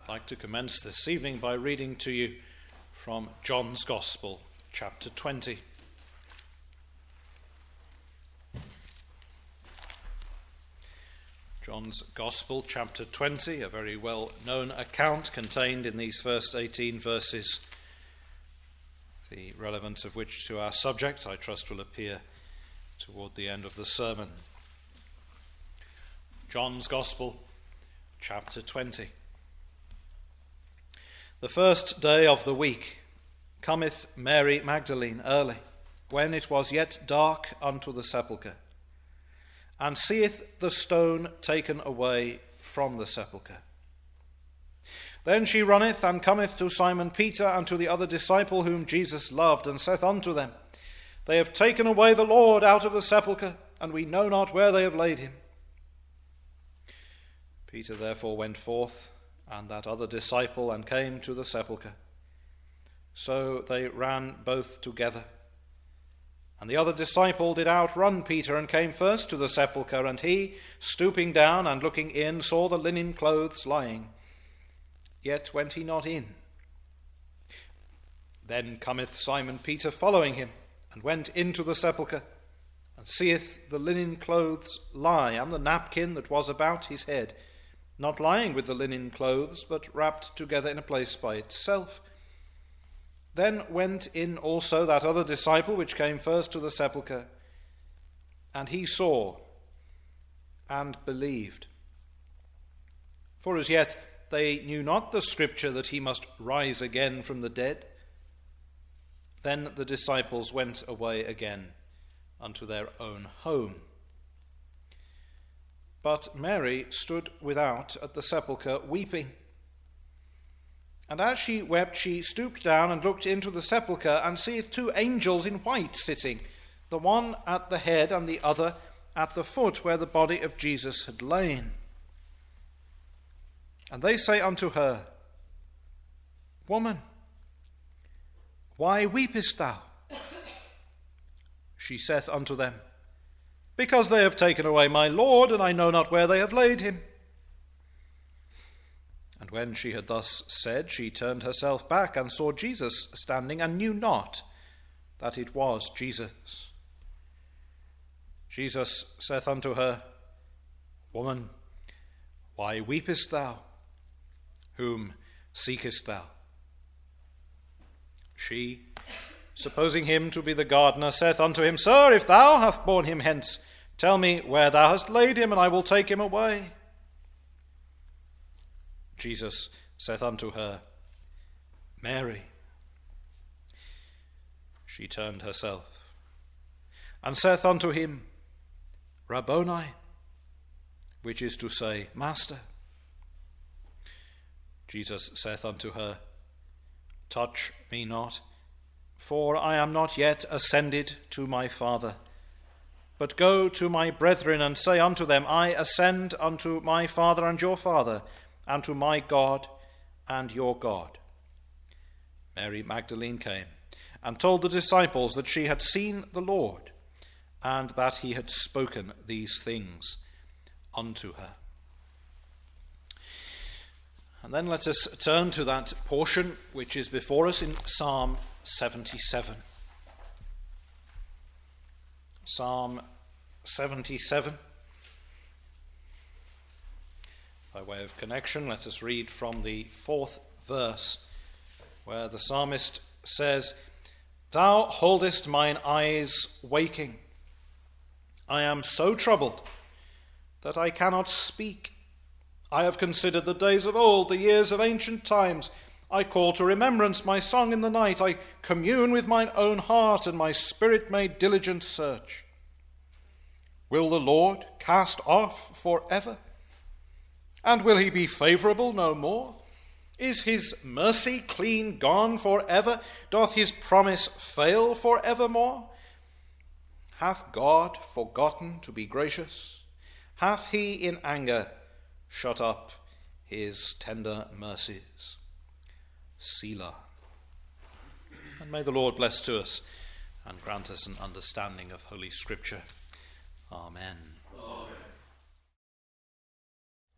I'd like to commence this evening by reading to you from John's Gospel, chapter 20. John's Gospel, chapter 20, a very well-known account contained in these first 18 verses, the relevance of which to our subject, I trust, will appear toward the end of the sermon. John's Gospel, chapter 20. The first day of the week cometh Mary Magdalene early, when it was yet dark, unto the sepulchre, and seeth the stone taken away from the sepulchre. Then she runneth and cometh to Simon Peter and to the other disciple whom Jesus loved, and saith unto them, They have taken away the Lord out of the sepulchre, and we know not where they have laid him. Peter therefore went forth, and that other disciple, and came to the sepulchre. So they ran both together. And the other disciple did outrun Peter, and came first to the sepulchre, and he, stooping down and looking in, saw the linen clothes lying. Yet went he not in. Then cometh Simon Peter following him, and went into the sepulchre, and seeth the linen clothes lie, and the napkin that was about his head, not lying with the linen clothes, but wrapped together in a place by itself. Then went in also that other disciple which came first to the sepulchre, and he saw and believed. For as yet they knew not the scripture that he must rise again from the dead. Then the disciples went away again unto their own home. But Mary stood without at the sepulchre, weeping. And as she wept, she stooped down and looked into the sepulchre, and seeth two angels in white sitting, the one at the head and the other at the foot where the body of Jesus had lain. And they say unto her, Woman, why weepest thou? She saith unto them, Because they have taken away my Lord, and I know not where they have laid him. And when she had thus said, she turned herself back, and saw Jesus standing, and knew not that it was Jesus. Jesus saith unto her, Woman, why weepest thou? Whom seekest thou? She, supposing him to be the gardener, saith unto him, Sir, if thou hast borne him hence, tell me where thou hast laid him, and I will take him away. Jesus saith unto her, Mary. She turned herself, and saith unto him, Rabboni, which is to say, Master. Jesus saith unto her, Touch me not, for I am not yet ascended to my Father. But go to my brethren, and say unto them, I ascend unto my Father and your Father, and to my God and your God. Mary Magdalene came, and told the disciples that she had seen the Lord, and that he had spoken these things unto her. And then let us turn to that portion which is before us in Psalm 77. Psalm 77. By way of connection, let us read from the 4th verse, where the psalmist says, Thou holdest mine eyes waking. I am so troubled that I cannot speak. I have considered the days of old, the years of ancient times. I call to remembrance my song in the night. I commune with mine own heart, and my spirit made diligent search. Will the Lord cast off forever? And will he be favorable no more? Is his mercy clean gone forever? Doth his promise fail forevermore? Hath God forgotten to be gracious? Hath he in anger shut up his tender mercies? Selah. And may the Lord bless to us and grant us an understanding of Holy Scripture. Amen. Amen.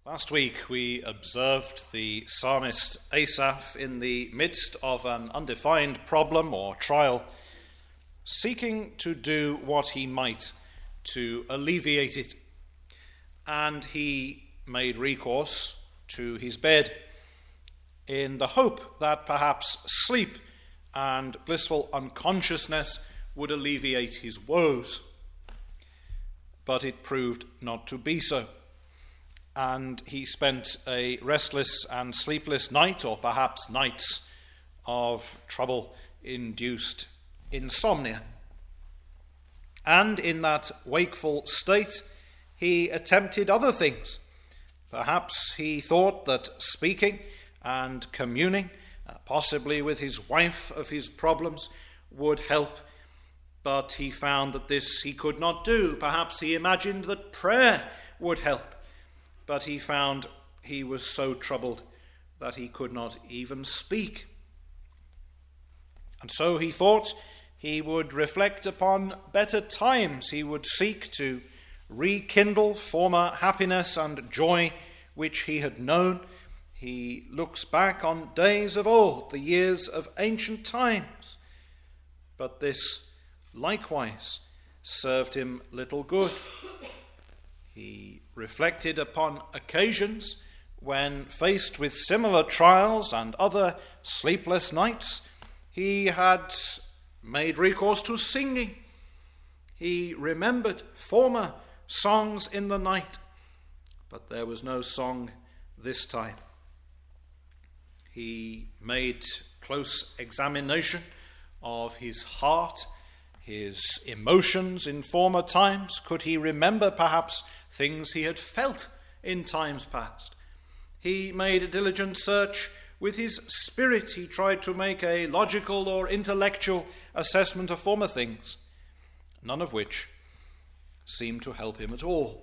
Last week we observed the psalmist Asaph in the midst of an undefined problem or trial, seeking to do what he might to alleviate it. And he made recourse to his bed in the hope that perhaps sleep and blissful unconsciousness would alleviate his woes. But it proved not to be so. And he spent a restless and sleepless night, or perhaps nights of trouble-induced insomnia. And in that wakeful state, he attempted other things. Perhaps he thought that speaking and communing, possibly with his wife, of his problems would help, but he found that this he could not do. Perhaps he imagined that prayer would help, but he found he was so troubled that he could not even speak. And so he thought he would reflect upon better times. He would seek to rekindle former happiness and joy which he had known. He looks back on days of old, the years of ancient times. But this likewise served him little good. He reflected upon occasions when, faced with similar trials and other sleepless nights, he had made recourse to singing. He remembered former songs in the night, but there was no song this time. He made close examination of his heart, his emotions in former times. Could he remember perhaps things he had felt in times past? He made a diligent search with his spirit. He tried to make a logical or intellectual assessment of former things, none of which seemed to help him at all.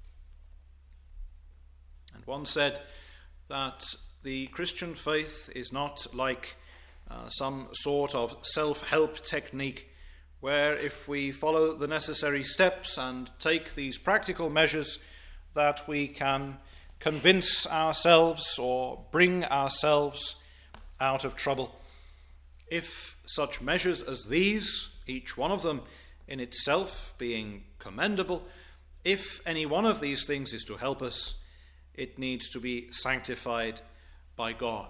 And one said that the Christian faith is not like some sort of self-help technique where if we follow the necessary steps and take these practical measures that we can convince ourselves or bring ourselves out of trouble. If such measures as these, each one of them in itself being commendable, if any one of these things is to help us, it needs to be sanctified by God.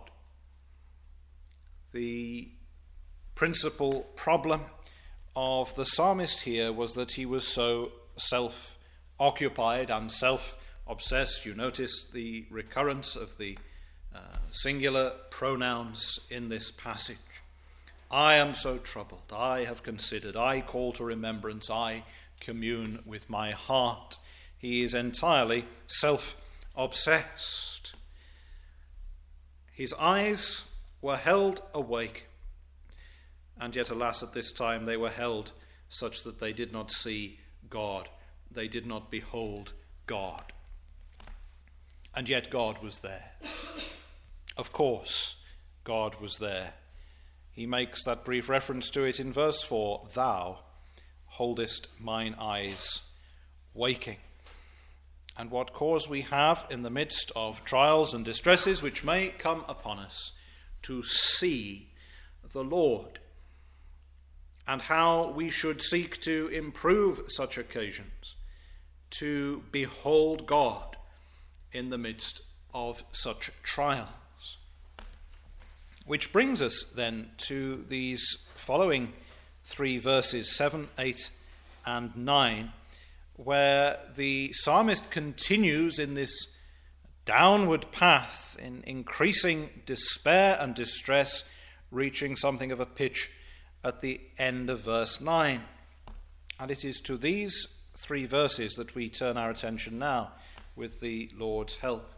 The principal problem of the psalmist here was that he was so self-occupied and self-obsessed. You notice the recurrence of the singular pronouns in this passage. I am so troubled, I have considered, I call to remembrance, I commune with my heart. He is entirely self-obsessed. His eyes were held awake, and yet, alas, at this time they were held such that they did not see God. They did not behold God. And yet God was there. Of course, God was there. He makes that brief reference to it in verse 4, Thou holdest mine eyes waking. And what cause we have in the midst of trials and distresses which may come upon us to see the Lord, and how we should seek to improve such occasions, to behold God in the midst of such trials. Which brings us then to these following three verses, 7, 8, and 9, where the psalmist continues in this downward path in increasing despair and distress, reaching something of a pitch at the end of verse 9. And it is to these three verses that we turn our attention now with the Lord's help.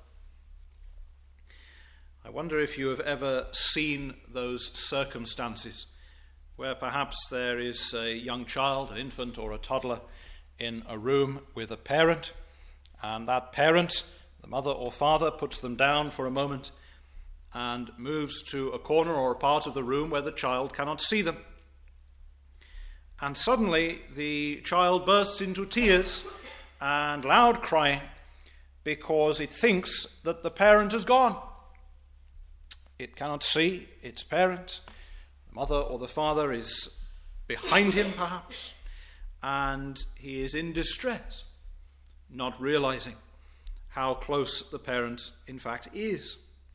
I wonder if you have ever seen those circumstances where perhaps there is a young child, an infant or a toddler, in a room with a parent, and that parent, the mother or father, puts them down for a moment and moves to a corner or a part of the room where the child cannot see them. And suddenly the child bursts into tears and loud crying, because it thinks that the parent has gone. It cannot see its parent. The mother or the father is behind him, perhaps, and he is in distress, not realizing how close the parent, in fact, is.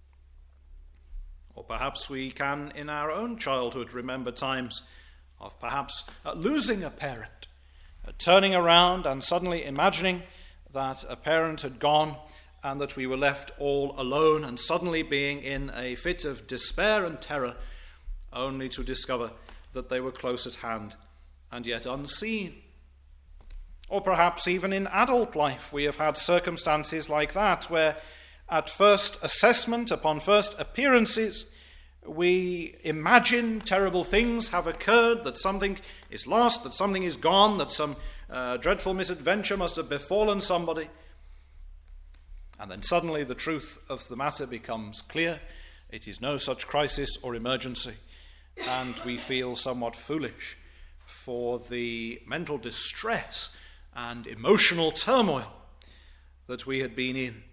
Or perhaps we can, in our own childhood, remember times of perhaps losing a parent, turning around and suddenly imagining that a parent had gone and that we were left all alone, and suddenly being in a fit of despair and terror, only to discover that they were close at hand and yet unseen. Or perhaps even in adult life we have had circumstances like that, where at first assessment, upon first appearances, we imagine terrible things have occurred, that something is lost, that something is gone, that some dreadful misadventure must have befallen somebody. And then suddenly the truth of the matter becomes clear. It is no such crisis or emergency, and we feel somewhat foolish for the mental distress and emotional turmoil that we had been in.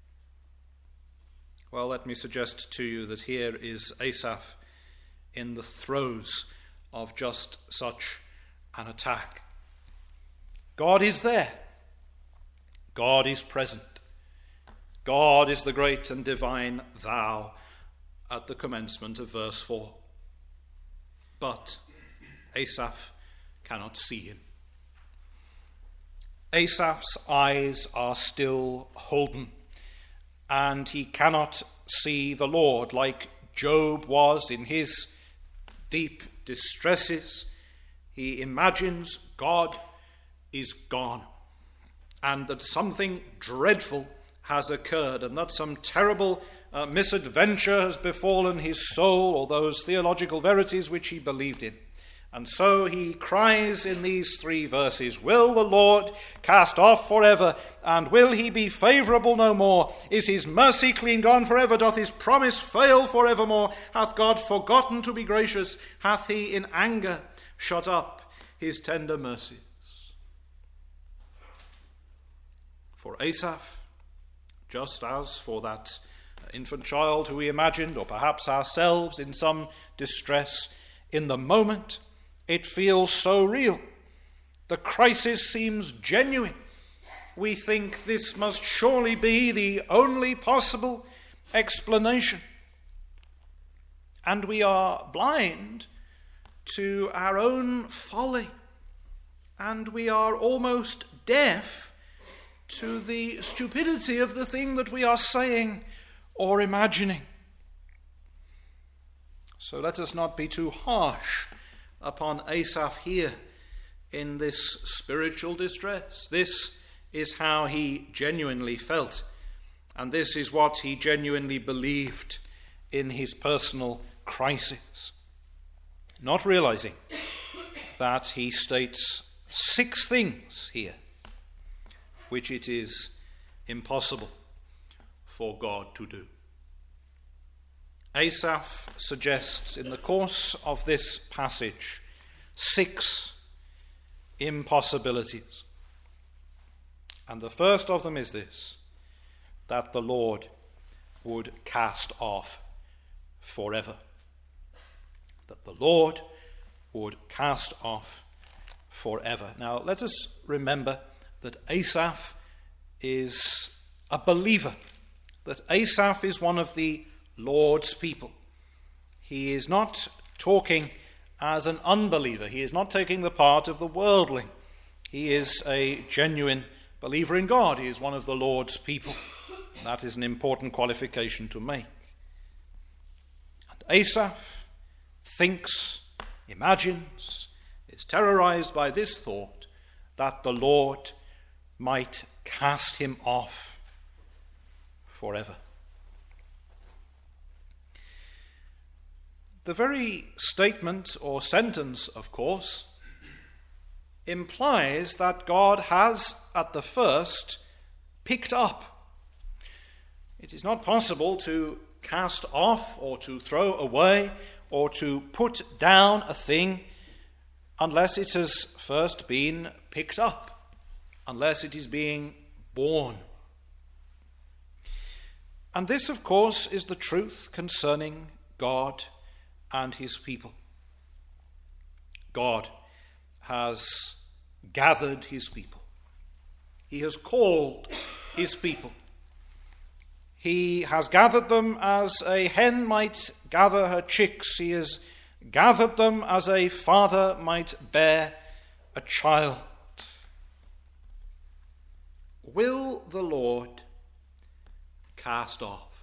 Well, let me suggest to you that here is Asaph in the throes of just such an attack. God is there. God is present. God is the great and divine thou at the commencement of verse 4. But Asaph cannot see him. Asaph's eyes are still holden, and he cannot see the Lord like Job was in his deep distresses. He imagines God is gone, and that something dreadful has occurred, and that some terrible misadventure has befallen his soul, or those theological verities which he believed in. And so he cries in these 3 verses, "Will the Lord cast off forever? And will he be favourable no more? Is his mercy clean gone forever? Doth his promise fail forevermore? Hath God forgotten to be gracious? Hath he in anger shut up his tender mercies?" For Asaph, just as for that infant child who we imagined, or perhaps ourselves in some distress, in the moment it feels so real. The crisis seems genuine. We think this must surely be the only possible explanation. And we are blind to our own folly, and we are almost deaf to the stupidity of the thing that we are saying or imagining. So let us not be too harsh upon Asaph here in this spiritual distress. This is how he genuinely felt, and this is what he genuinely believed in his personal crisis, not realizing that he states 6 things here which it is impossible for God to do. Asaph suggests in the course of this passage 6 impossibilities. And the first of them is this: that the Lord would cast off forever. That the Lord would cast off forever. Now, let us remember that Asaph is a believer, that Asaph is one of the Lord's people. He is not talking as an unbeliever. He is not taking the part of the worldling. He is a genuine believer in God. He is one of the Lord's people. That is an important qualification to make. And Asaph thinks, imagines, is terrorized by this thought that the Lord might cast him off forever. The very statement or sentence, of course, implies that God has, at the first, picked up. It is not possible to cast off or to throw away or to put down a thing unless it has first been picked up, unless it is being born. And this, of course, is the truth concerning God and his people. God has gathered his people. He has called his people. He has gathered them as a hen might gather her chicks. He has gathered them as a father might bear a child. Will the Lord cast off?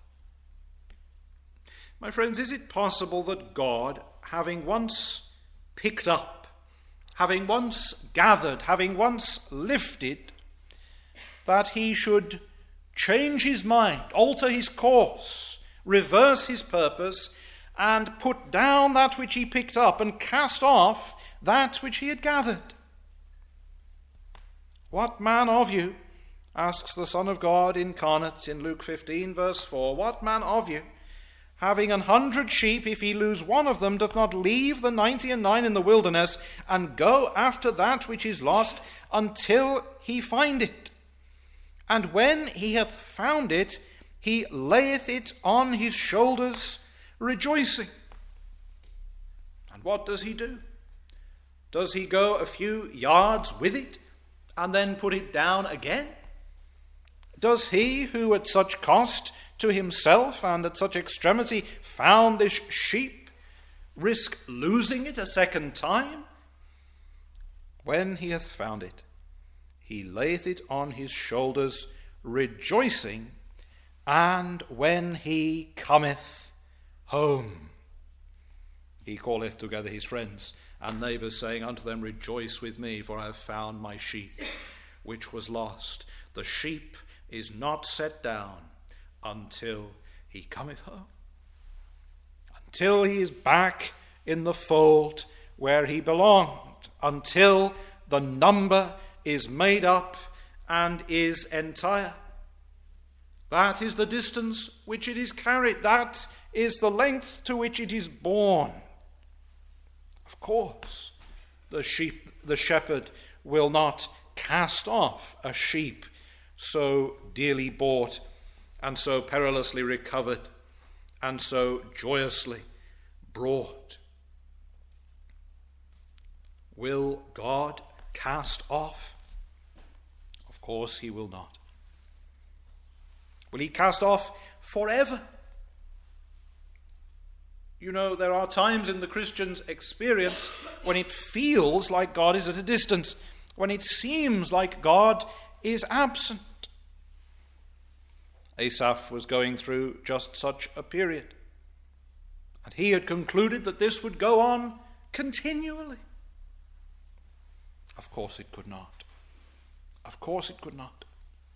My friends, is it possible that God, having once picked up, having once gathered, having once lifted, that he should change his mind, alter his course, reverse his purpose, and put down that which he picked up and cast off that which he had gathered? What man of you, asks the Son of God incarnate in Luke 15, verse 4, what man of you, having 100 sheep, if he lose one of them, doth not leave the 99 in the wilderness, and go after that which is lost, until he find it? And when he hath found it, he layeth it on his shoulders, rejoicing. And what does he do? Does he go a few yards with it, and then put it down again? Does he who at such cost to himself and at such extremity found this sheep risk losing it a second time? When he hath found it, he layeth it on his shoulders, rejoicing, and when he cometh home, he calleth together his friends and neighbours, saying unto them, Rejoice with me, for I have found my sheep, which was lost. The sheep is not set down until he cometh home, until he is back in the fold where he belonged, until the number is made up and is entire. That is the distance which it is carried. That is the length to which it is borne. Of course, the shepherd will not cast off a sheep so dearly bought and so perilously recovered and so joyously brought. Will God cast off? Of course he will not. Will he cast off forever? You know, there are times in the Christian's experience when it feels like God is at a distance, when it seems like God is absent. Asaph was going through just such a period, and he had concluded that this would go on continually. Of course it could not. Of course it could not.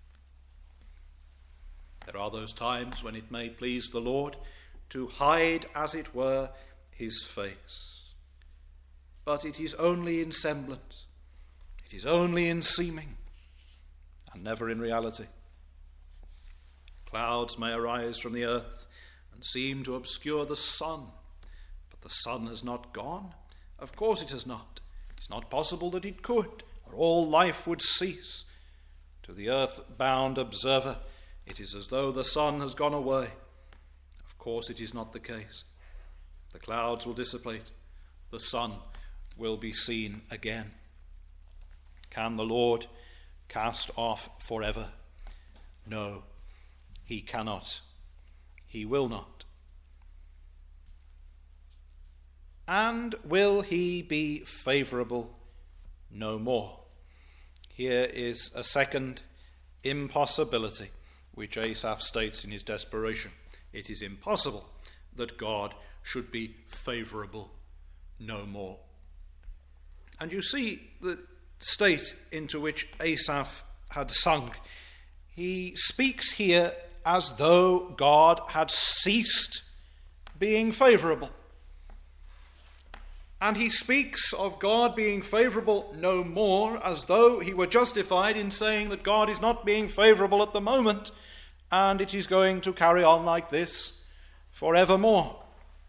There are those times when it may please the Lord to hide, as it were, his face. But it is only in semblance. It is only in seeming, and never in reality. Clouds may arise from the earth and seem to obscure the sun, but the sun has not gone. Of course it has not. It's not possible that it could, or all life would cease. To the earth-bound observer, it is as though the sun has gone away. Of course it is not the case. The clouds will dissipate. The sun will be seen again. Can the Lord cast off forever? No, he cannot. He will not. And will he be favourable no more? Here is a second impossibility which Asaph states in his desperation. It is impossible that God should be favourable no more. And you see the state into which Asaph had sunk. He speaks here as though God had ceased being favourable. And he speaks of God being favourable no more as though he were justified in saying that God is not being favourable at the moment, and it is going to carry on like this forevermore.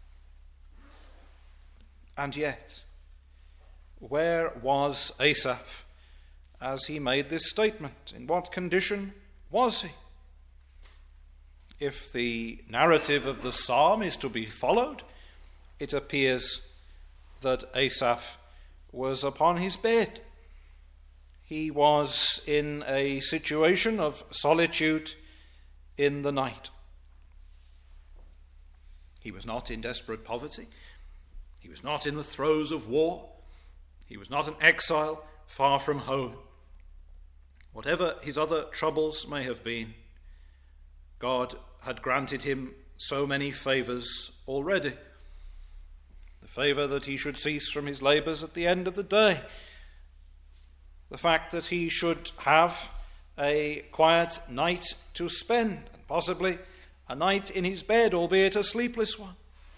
And yet, where was Asaph as he made this statement? In what condition was he? if the narrative of the psalm is to be followed, it appears that Asaph was upon his bed. He was in a situation of solitude in the night. He was not in desperate poverty. He was not in the throes of war. He was not an exile far from home. Whatever his other troubles may have been, God had granted him so many favours already. The favour that he should cease from his labours at the end of the day. The fact that he should have a quiet night to spend, and possibly a night in his bed, albeit a sleepless one.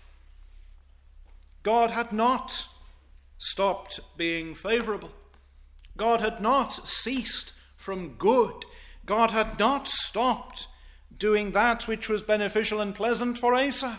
God had not stopped being favourable. God had not ceased from good. God had not stopped doing that which was beneficial and pleasant for Asaph.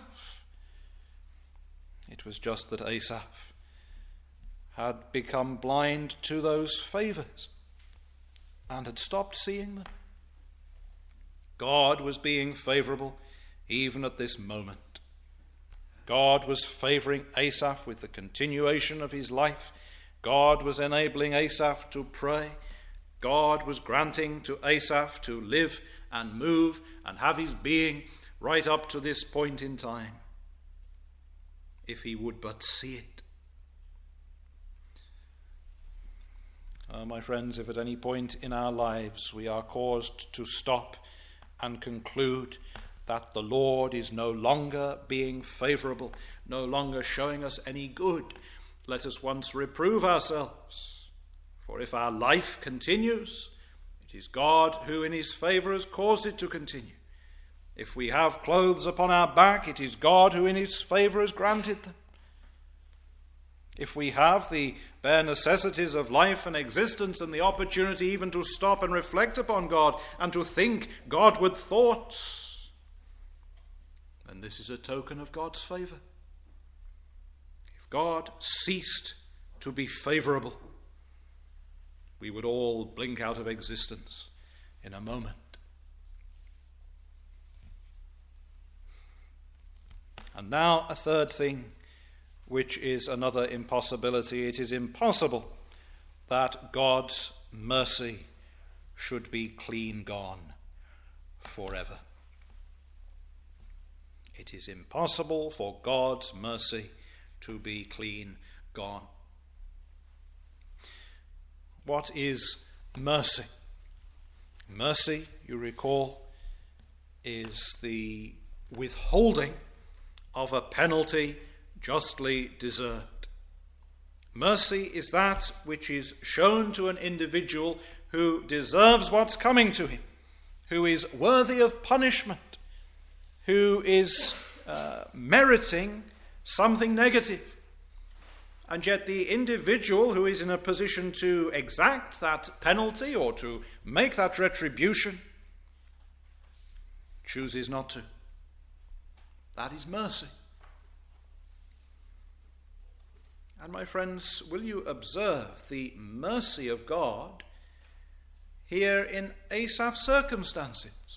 It was just that Asaph had become blind to those favours and had stopped seeing them. God was being favourable even at this moment. God was favouring Asaph with the continuation of his life. God was enabling Asaph to pray. God was granting to Asaph to live and move and have his being right up to this point in time, if he would but see it. My friends, if at any point in our lives we are caused to stop and conclude that the Lord is no longer being favourable, no longer showing us any good, let us once reprove ourselves. For if our life continues, it is God who in his favour has caused it to continue. If we have clothes upon our back, it is God who in his favour has granted them. If we have the bare necessities of life and existence and the opportunity even to stop and reflect upon God and to think Godward thoughts, then this is a token of God's favour. If God ceased to be favourable, we would all blink out of existence in a moment. And now a third thing, which is another impossibility. It is impossible that God's mercy should be clean gone forever. It is impossible for God's mercy to be clean gone. What is mercy? Mercy, you recall, is the withholding of a penalty justly deserved. Mercy is that which is shown to an individual who deserves what's coming to him, who is worthy of punishment, who is meriting something negative. And yet the individual who is in a position to exact that penalty or to make that retribution chooses not to. That is mercy. And my friends, will you observe the mercy of God here in Asaph's circumstances?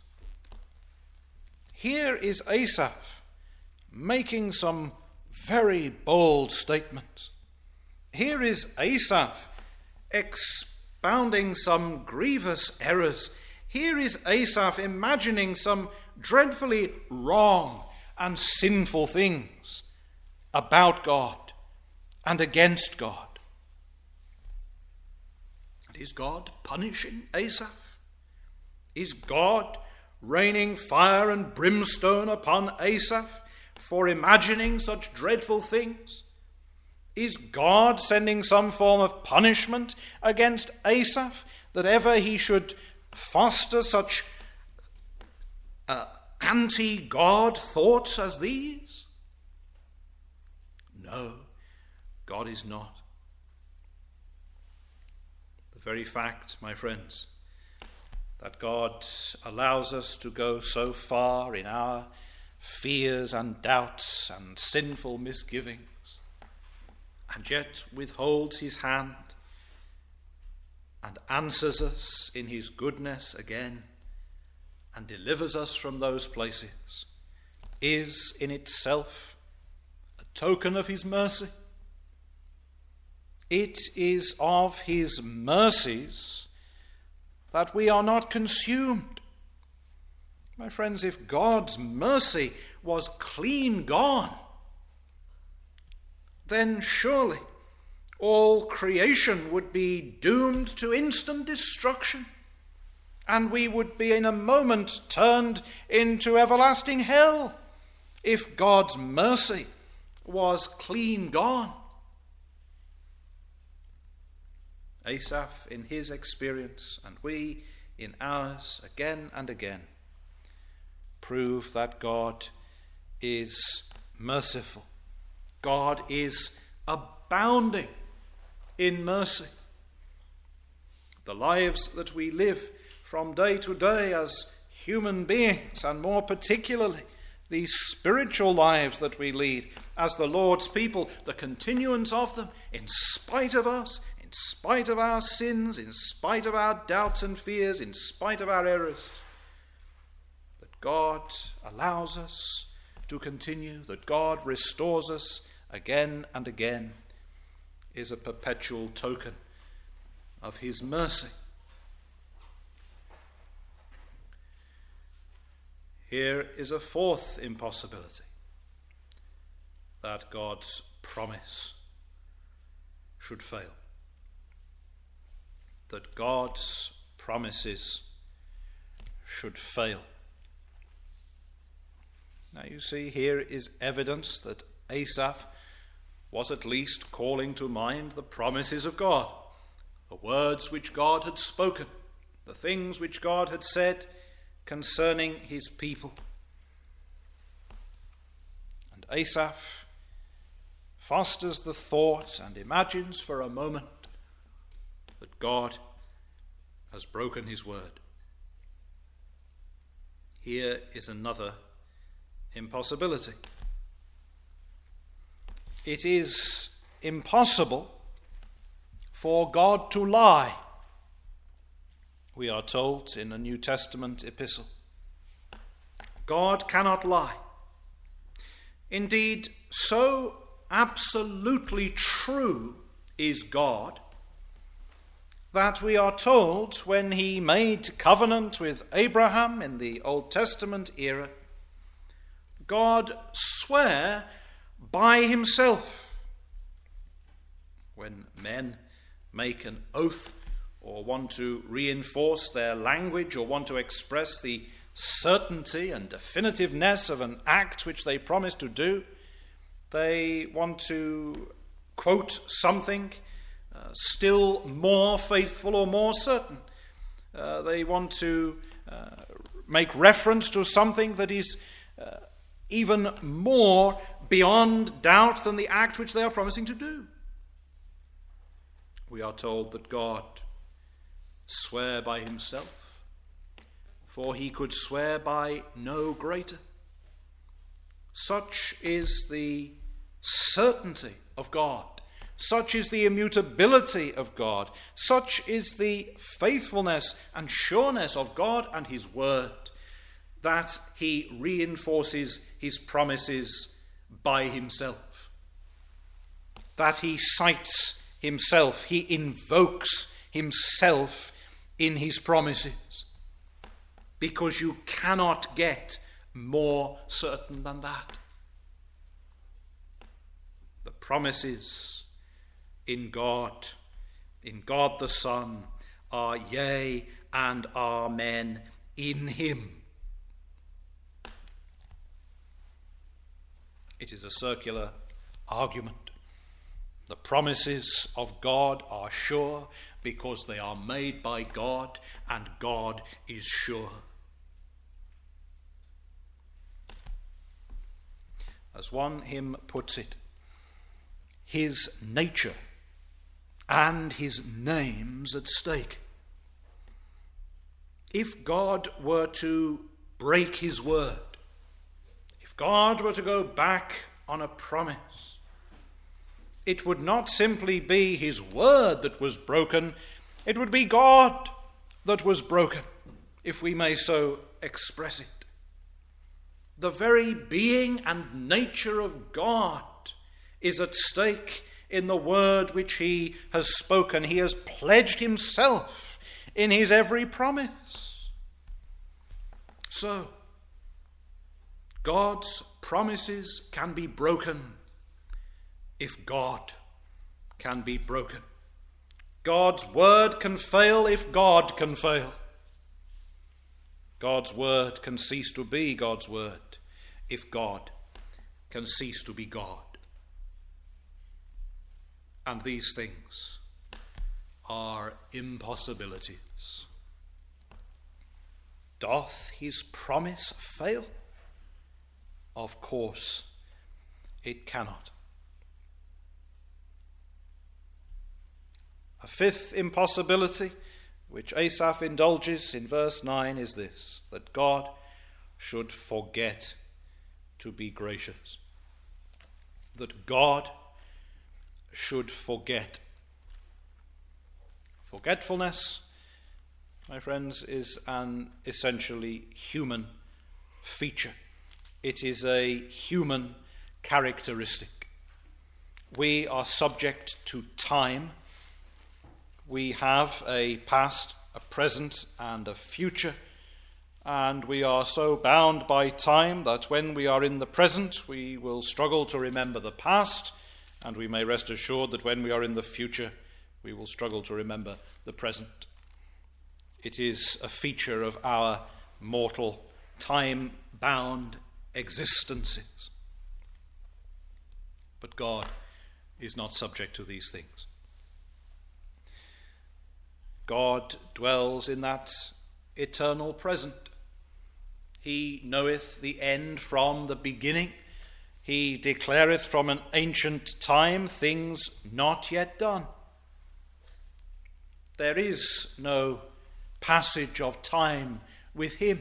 Here is Asaph making some very bold statements. Here is Asaph expounding some grievous errors. Here is Asaph imagining some dreadfully wrong and sinful things about God and against God. And is God punishing Asaph? Is God raining fire and brimstone upon Asaph for imagining such dreadful things? Is God sending some form of punishment against Asaph that ever he should foster such anti-God thoughts as these? No, God is not. The very fact, my friends, that God allows us to go so far in our fears and doubts and sinful misgivings, and yet withholds his hand and answers us in his goodness again and delivers us from those places, is in itself a token of his mercy. It is of his mercies that we are not consumed. My friends, if God's mercy was clean gone, then surely all creation would be doomed to instant destruction, and we would be in a moment turned into everlasting hell if God's mercy was clean gone. Asaph, in his experience, and we in ours again and again, prove that God is merciful. God is abounding in mercy. The lives that we live from day to day as human beings, and more particularly these spiritual lives that we lead as the Lord's people, the continuance of them in spite of us, in spite of our sins, in spite of our doubts and fears, in spite of our errors, that God allows us to continue, that God restores us again and again, is a perpetual token of his mercy. Here is a fourth impossibility, that God's promise should fail. That God's promises should fail. Now you see, here is evidence that Asaph was at least calling to mind the promises of God, the words which God had spoken, the things which God had said concerning his people. And Asaph fosters the thought and imagines for a moment that God has broken his word. Here is another impossibility. It is impossible for God to lie, we are told in a New Testament epistle. God cannot lie. Indeed, so absolutely true is God that we are told when he made covenant with Abraham in the Old Testament era, God swore by himself. When men make an oath or want to reinforce their language or want to express the certainty and definitiveness of an act which they promise to do, they want to quote something still more faithful or more certain. They want to make reference to something that is even more beyond doubt than the act which they are promising to do. We are told that God swore by himself, for he could swear by no greater. Such is the certainty of God. Such is the immutability of God. Such is the faithfulness and sureness of God and his word, that he reinforces his promises by himself. That he cites himself, he invokes himself in his promises, because you cannot get more certain than that. The promises in God the Son, are yea and amen in him. It is a circular argument. The promises of God are sure because they are made by God, and God is sure. As one hymn puts it, his nature and his name's at stake. If God were to break his word, if God were to go back on a promise, it would not simply be his word that was broken, it would be God that was broken, if we may so express it. The very being and nature of God is at stake in the word which he has spoken. He has pledged himself in his every promise. So, God's promises can be broken if God can be broken. God's word can fail if God can fail. God's word can cease to be God's word if God can cease to be God. And these things are impossibilities. Doth his promise fail? Of course it cannot. A fifth impossibility which Asaph indulges in verse 9 is this, that God should forget to be gracious. That God should forget. Forgetfulness, my friends, is an essentially human feature. It is a human characteristic. We are subject to time. We have a past, a present, and a future, and we are so bound by time that when we are in the present, we will struggle to remember the past, and we may rest assured that when we are in the future, we will struggle to remember the present. It is a feature of our mortal, time-bound existences. But God is not subject to these things. God dwells in that eternal present. He knoweth the end from the beginning. He declareth from an ancient time things not yet done. There is no passage of time with him.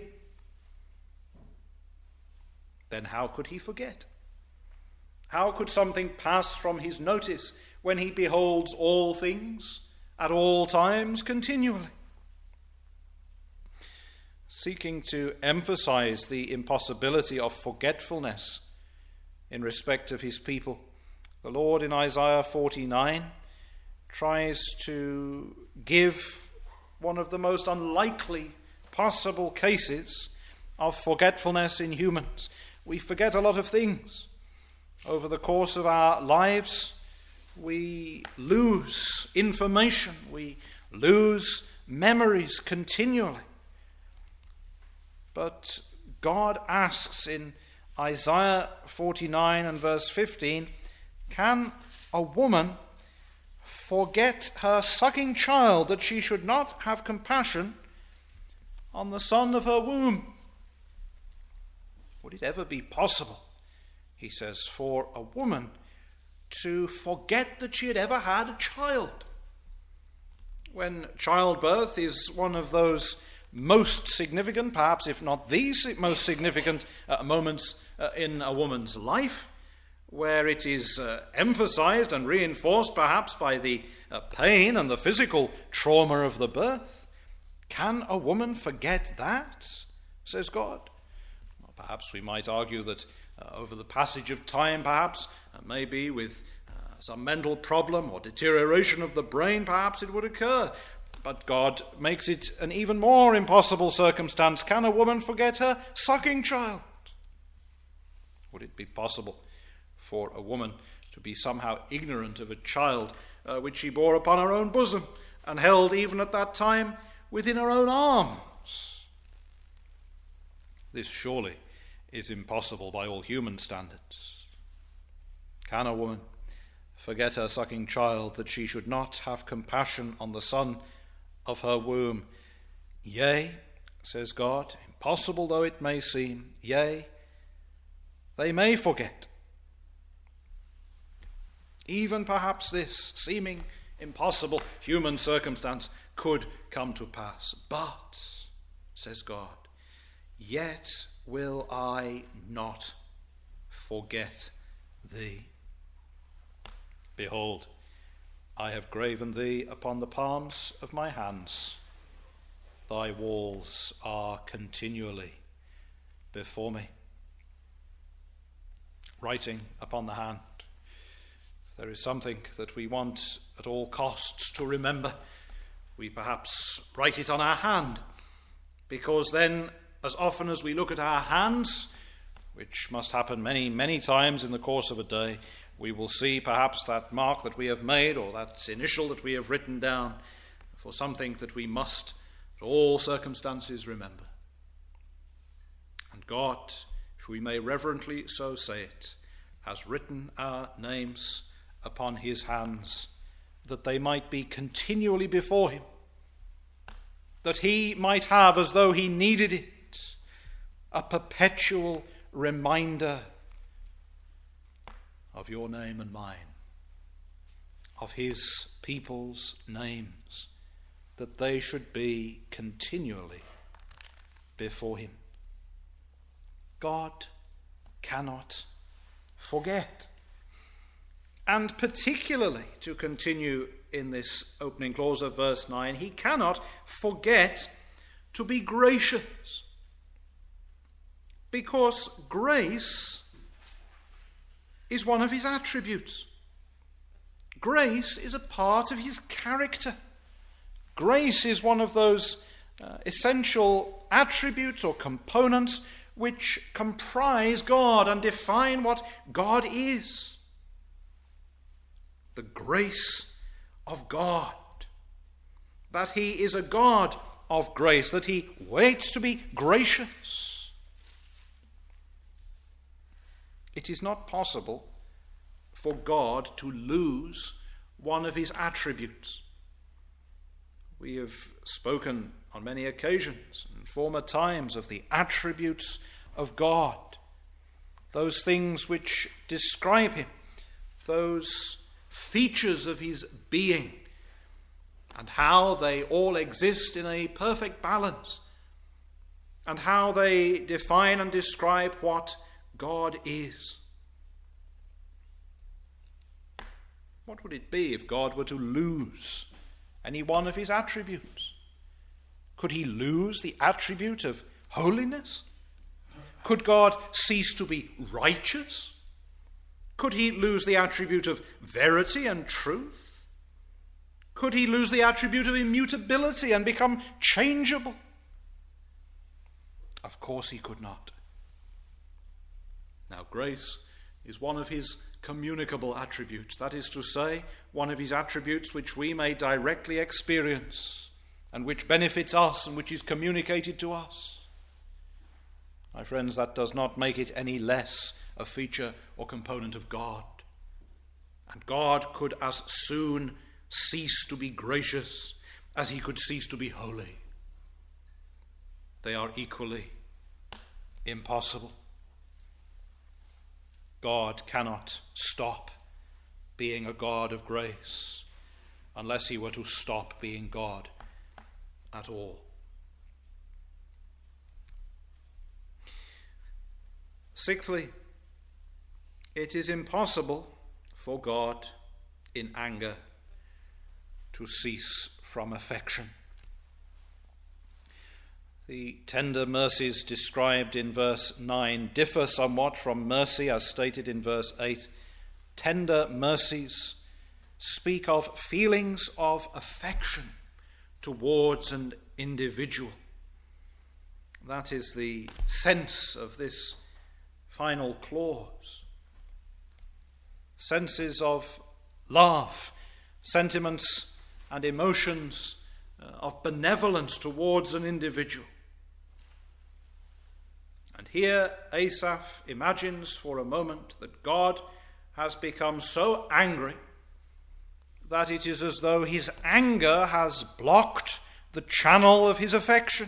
Then how could he forget? How could something pass from his notice when he beholds all things at all times continually? Seeking to emphasize the impossibility of forgetfulness in respect of his people, the Lord in Isaiah 49 tries to give one of the most unlikely possible cases of forgetfulness in humans. We forget a lot of things. Over the course of our lives, we lose information. We lose memories continually. But God asks in Isaiah 49 and verse 15, can a woman forget her sucking child that she should not have compassion on the son of her womb? Would it ever be possible, he says, for a woman to forget that she had ever had a child? When childbirth is one of those most significant, perhaps if not the most significant moments in a woman's life, where it is emphasized and reinforced perhaps by the pain and the physical trauma of the birth, can a woman forget that, says God? Well, perhaps we might argue that over the passage of time, perhaps, maybe with some mental problem or deterioration of the brain, perhaps it would occur. But God makes it an even more impossible circumstance. Can a woman forget her sucking child? Would it be possible for a woman to be somehow ignorant of a child which she bore upon her own bosom and held even at that time within her own arms? This surely is impossible by all human standards. Can a woman forget her sucking child that she should not have compassion on the son of her womb? Yea, says God, impossible though it may seem, yea, they may forget. Even perhaps this seeming impossible human circumstance could come to pass. But, says God, yet will I not forget thee. Behold, I have graven thee upon the palms of my hands. thy walls are continually before me. Writing upon the hand. If there is something that we want at all costs to remember, we perhaps write it on our hand, because then, as often as we look at our hands, which must happen many, many times in the course of a day, we will see perhaps that mark that we have made, or that initial that we have written down for something that we must, at all circumstances, remember. And God, if we may reverently so say it, has written our names upon his hands, that they might be continually before him, that he might have, as though he needed it, a perpetual reminder of your name and mine, of his people's names, that they should be continually before him. God cannot forget. And particularly, to continue in this opening clause of verse 9, he cannot forget to be gracious. Because grace is one of his attributes. Grace is a part of his character. Grace is one of those essential attributes or components which comprise God and define what God is. The grace of God. That he is a God of grace, that he waits to be gracious. It is not possible for God to lose one of his attributes. We have spoken on many occasions in former times of the attributes of God, those things which describe him, those features of his being, and how they all exist in a perfect balance, and how they define and describe what God is. What would it be if God were to lose any one of his attributes? Could he lose the attribute of holiness? Could God cease to be righteous? Could he lose the attribute of verity and truth? Could he lose the attribute of immutability and become changeable? Of course he could not. Now, grace is one of his communicable attributes, that is to say, one of his attributes which we may directly experience and which benefits us and which is communicated to us. My friends, that does not make it any less a feature or component of God. And God could as soon cease to be gracious as he could cease to be holy. They are equally impossible. God cannot stop being a God of grace unless he were to stop being God at all. Sixthly, it is impossible for God in anger to cease from affection. The tender mercies described in verse 9 differ somewhat from mercy as stated in verse 8. Tender mercies speak of feelings of affection towards an individual. That is the sense of this final clause. Senses of love, sentiments and emotions of benevolence towards an individual. And here Asaph imagines for a moment that God has become so angry that it is as though his anger has blocked the channel of his affection.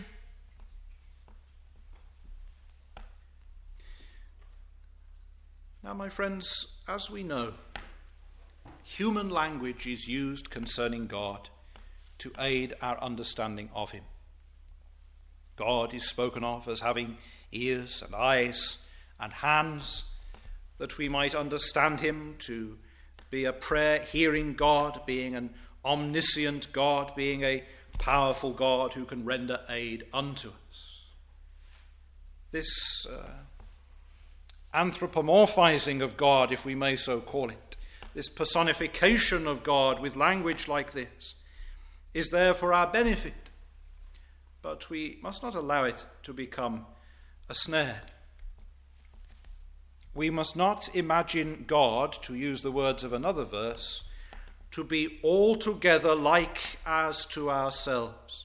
Now, my friends, as we know, human language is used concerning God to aid our understanding of him. God is spoken of as having ears and eyes and hands, that we might understand him to be a prayer-hearing God, being an omniscient God, being a powerful God who can render aid unto us. This anthropomorphizing of God, if we may so call it, this personification of God with language like this, is there for our benefit. But we must not allow it to become a snare. We must not imagine God, to use the words of another verse, to be altogether like as to ourselves.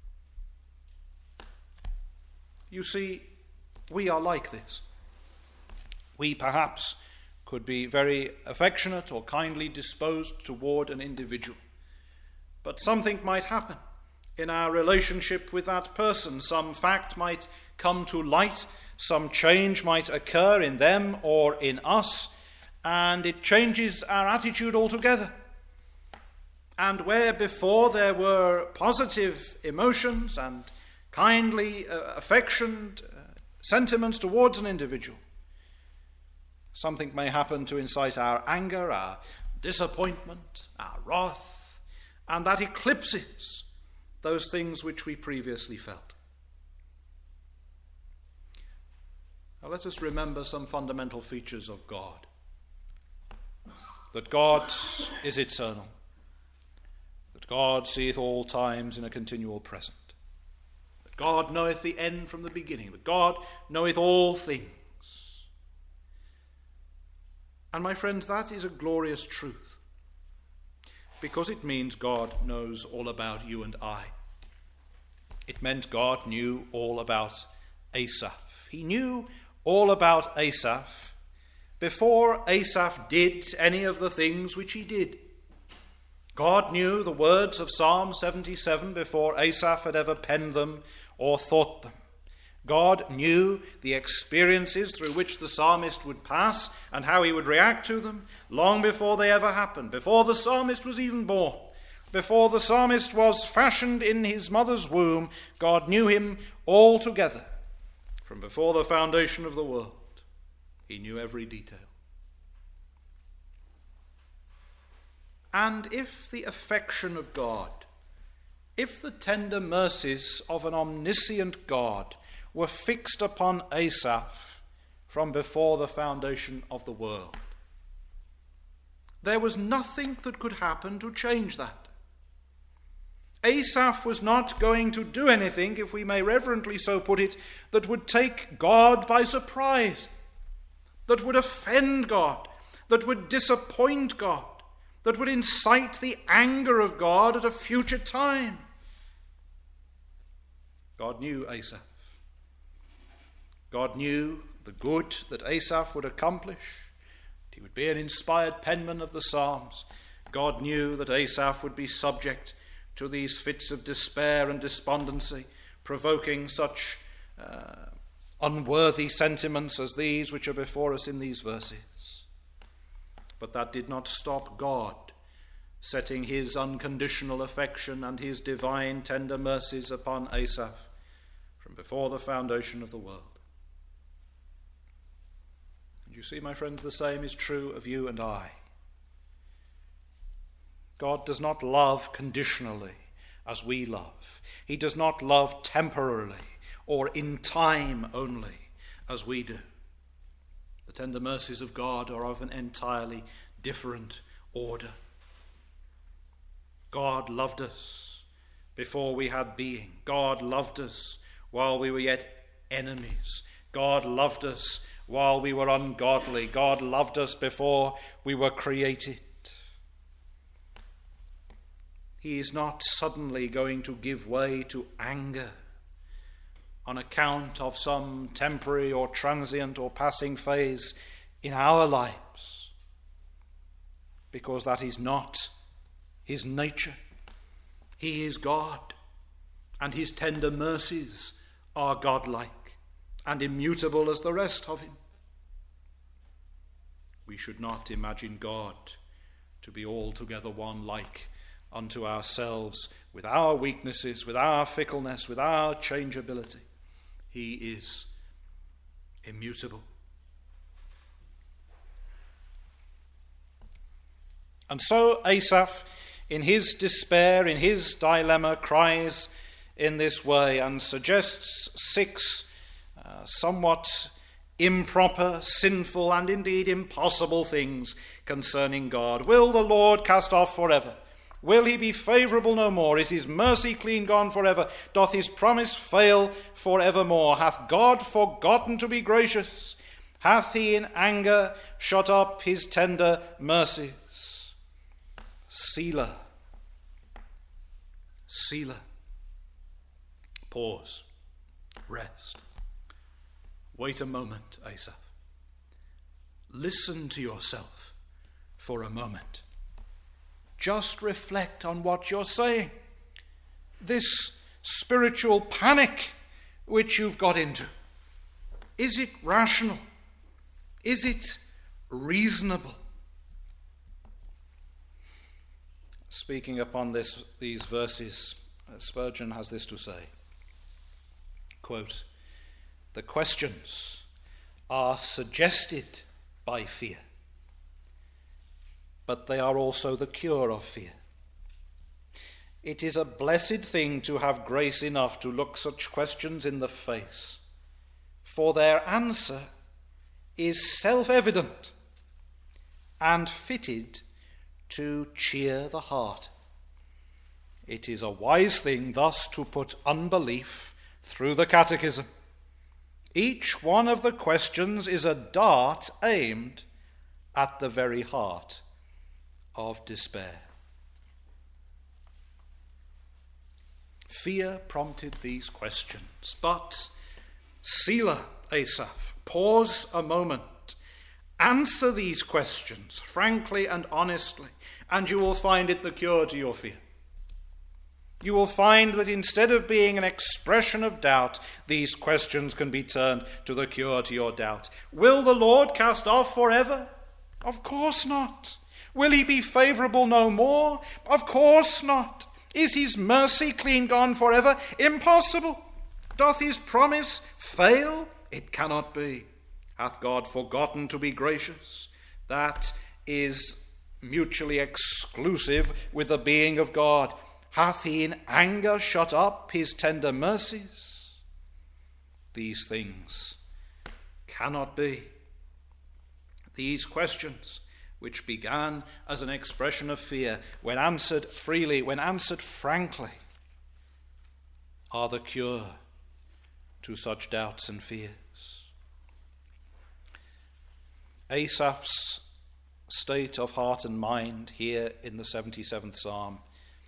You see, we are like this. We perhaps could be very affectionate or kindly disposed toward an individual, but something might happen in our relationship with that person. Some fact might come to light, some change might occur in them or in us, and it changes our attitude altogether. And where before there were positive emotions and kindly affection, sentiments towards an individual, something may happen to incite our anger, our disappointment, our wrath, and that eclipses those things which we previously felt. Now let us remember some fundamental features of God. That God is eternal. That God seeth all times in a continual present. That God knoweth the end from the beginning. That God knoweth all things. And my friends, that is a glorious truth, because it means God knows all about you and I. It meant God knew all about Asaph. He knew all about Asaph before Asaph did any of the things which he did. God knew the words of Psalm 77 before Asaph had ever penned them or thought them. God knew the experiences through which the psalmist would pass and how he would react to them long before they ever happened, before the psalmist was even born. Before the psalmist was fashioned in his mother's womb, God knew him altogether. From before the foundation of the world, he knew every detail. And if the affection of God, if the tender mercies of an omniscient God were fixed upon Asaph from before the foundation of the world, there was nothing that could happen to change that. Asaph was not going to do anything, if we may reverently so put it, that would take God by surprise, that would offend God, that would disappoint God, that would incite the anger of God at a future time. God knew Asaph. God knew the good that Asaph would accomplish. He would be an inspired penman of the Psalms. God knew that Asaph would be subject to these fits of despair and despondency, provoking such unworthy sentiments as these which are before us in these verses. But that did not stop God setting his unconditional affection and his divine tender mercies upon Asaph from before the foundation of the world. And you see, my friends, the same is true of you and I. God does not love conditionally as we love. He does not love temporarily or in time only as we do. The tender mercies of God are of an entirely different order. God loved us before we had being. God loved us while we were yet enemies. God loved us while we were ungodly. God loved us before we were created. He is not suddenly going to give way to anger on account of some temporary or transient or passing phase in our lives, because that is not his nature. He is God, and his tender mercies are godlike and immutable as the rest of him. We should not imagine God to be altogether one like unto ourselves, with our weaknesses, with our fickleness, with our changeability. He is immutable. And so Asaph in his despair, in his dilemma, cries in this way and suggests 6 somewhat improper, sinful, and indeed impossible things concerning God. Will the Lord cast off forever? Will he be favourable no more? Is his mercy clean gone forever? Doth his promise fail forevermore? Hath God forgotten to be gracious? Hath he in anger shut up his tender mercies? Selah. Selah. Pause. Rest. Wait a moment, Asaph. Listen to yourself for a moment. Just reflect on what you're saying. This spiritual panic which you've got into. Is it rational? Is it reasonable? Speaking upon these verses, Spurgeon has this to say. Quote, "The questions are suggested by fear, but they are also the cure of fear. It is a blessed thing to have grace enough to look such questions in the face, for their answer is self-evident and fitted to cheer the heart. It is a wise thing thus to put unbelief through the catechism. Each one of the questions is a dart aimed at the very heart of despair." Fear prompted these questions, but Selah, Asaph, pause a moment. Answer these questions frankly and honestly, and you will find it the cure to your fear. You will find that instead of being an expression of doubt, these questions can be turned to the cure to your doubt. Will the Lord cast off forever? Of course not. Will he be favourable no more? Of course not. Is his mercy clean gone forever? Impossible. Doth his promise fail? It cannot be. Hath God forgotten to be gracious? That is mutually exclusive with the being of God. Hath he in anger shut up his tender mercies? These things cannot be. These questions, which began as an expression of fear, when answered freely, when answered frankly, are the cure to such doubts and fears. Asaph's state of heart and mind here in the 77th Psalm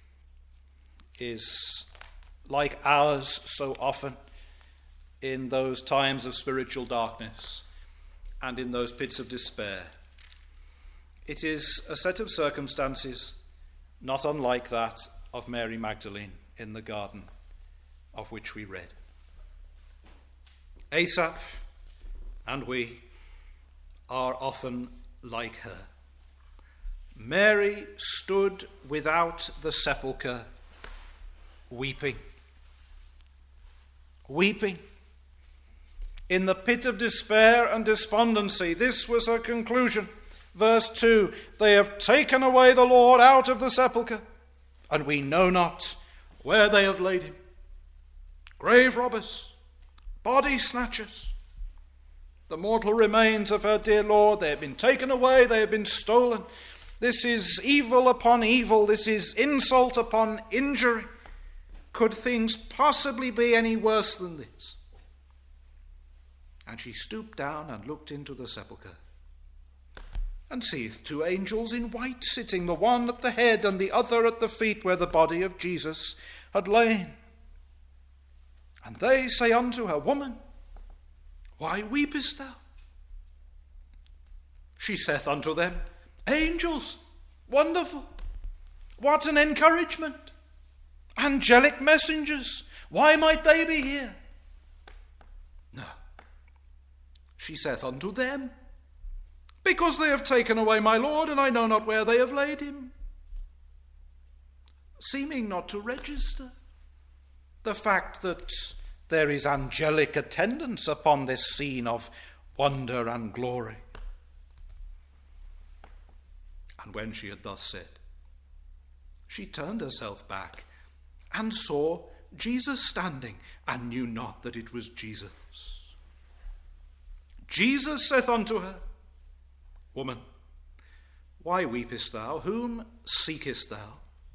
is like ours so often in those times of spiritual darkness and in those pits of despair. It is a set of circumstances not unlike that of Mary Magdalene in the garden, of which we read. Asaph and we are often like her. Mary stood without the sepulchre, weeping. Weeping. In the pit of despair and despondency, this was her conclusion. Verse 2, "They have taken away the Lord out of the sepulchre, and we know not where they have laid him." Grave robbers, body snatchers. The mortal remains of her dear Lord, they have been taken away, they have been stolen. This is evil upon evil. This is insult upon injury. Could things possibly be any worse than this? And she stooped down and looked into the sepulchre, and seeth 2 angels in white sitting, the one at the head and the other at the feet where the body of Jesus had lain. And they say unto her, "Woman, why weepest thou?" She saith unto them, "Angels, wonderful, what an encouragement! Angelic messengers, why might they be here?" No. She saith unto them, "Because they have taken away my Lord, and I know not where they have laid him," seeming not to register the fact that there is angelic attendance upon this scene of wonder and glory. And when she had thus said, she turned herself back and saw Jesus standing, and knew not that it was Jesus. Jesus saith unto her, Woman, why weepest thou? Whom seekest thou?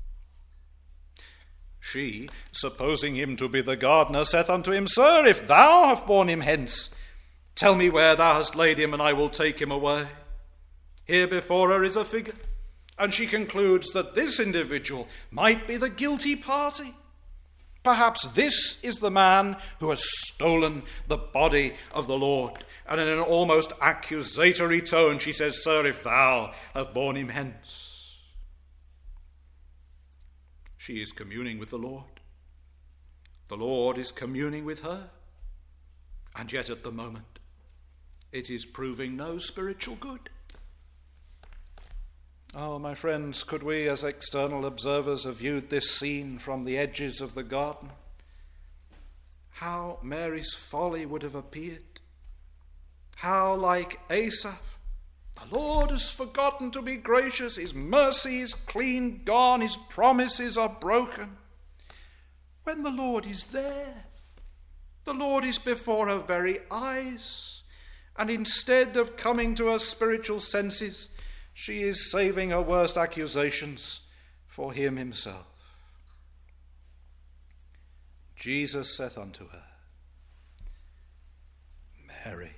She, supposing him to be the gardener, saith unto him, Sir, if thou have borne him hence, tell me where thou hast laid him, and I will take him away. Here before her is a figure, and she concludes that this individual might be the guilty party. Perhaps this is the man who has stolen the body of the Lord. And in an almost accusatory tone, she says, Sir, if thou have borne him hence. She is communing with the Lord. The Lord is communing with her. And yet at the moment, it is proving no spiritual good. Oh, my friends, could we as external observers have viewed this scene from the edges of the garden, how Mary's folly would have appeared. How like Asaph, the Lord has forgotten to be gracious, his mercy is clean gone, his promises are broken. When the Lord is there, the Lord is before her very eyes, and instead of coming to her spiritual senses, she is saving her worst accusations for him himself. Jesus saith unto her, Mary.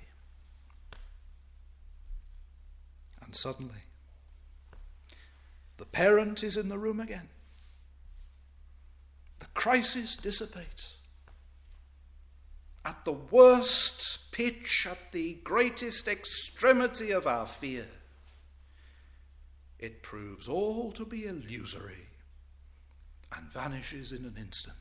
And suddenly, the parent is in the room again. The crisis dissipates. At the worst pitch, at the greatest extremity of our fear, it proves all to be illusory and vanishes in an instant.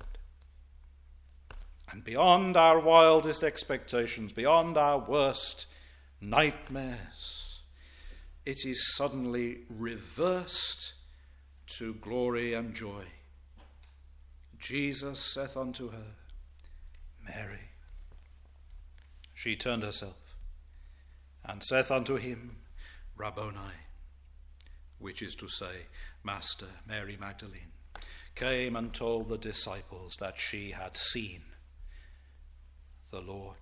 And beyond our wildest expectations, beyond our worst nightmares, it is suddenly reversed to glory and joy. Jesus saith unto her, Mary. She turned herself and saith unto him, Rabboni, which is to say, Master. Mary Magdalene came and told the disciples that she had seen the Lord.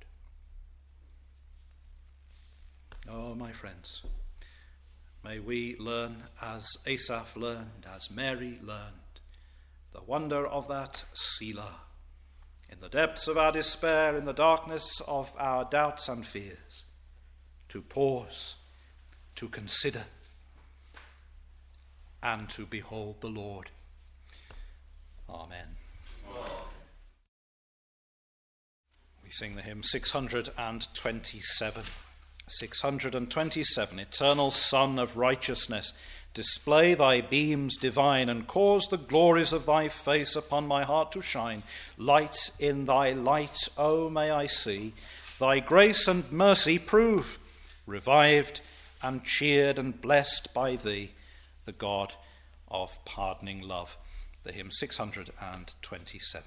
Oh, my friends, may we learn as Asaph learned, as Mary learned, the wonder of that Selah, in the depths of our despair, in the darkness of our doubts and fears, to pause, to consider, and to behold the Lord. Amen. We sing the hymn 627. 627, Eternal Sun of righteousness, display thy beams divine, and cause the glories of thy face upon my heart to shine. Light in thy light, oh, may I see thy grace and mercy prove, revived and cheered and blessed by thee, the God of pardoning love. The hymn 627.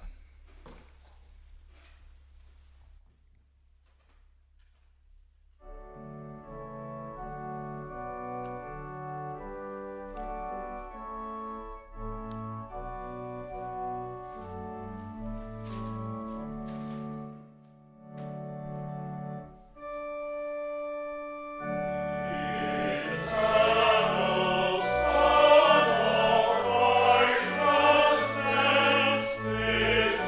Righteousness,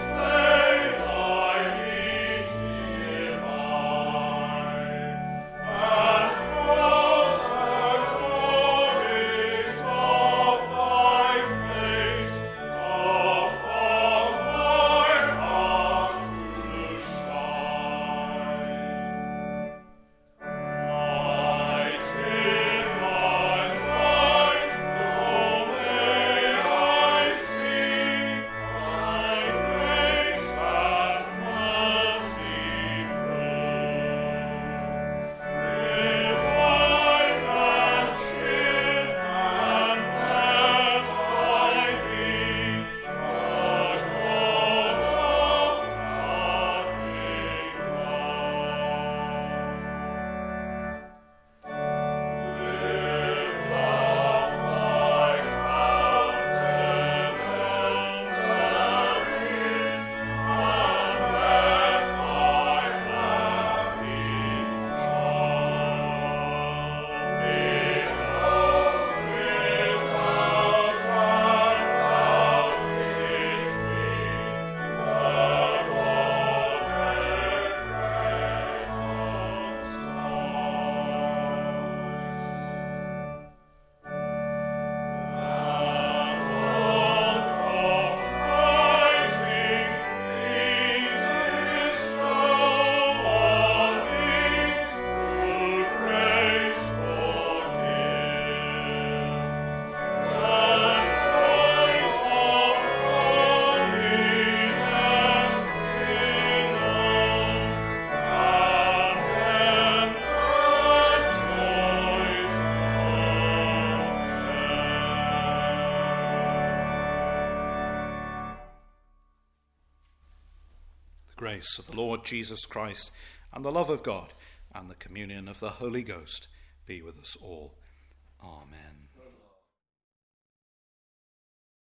grace of the Lord Jesus Christ, and the love of God, and the communion of the Holy Ghost be with us all. Amen.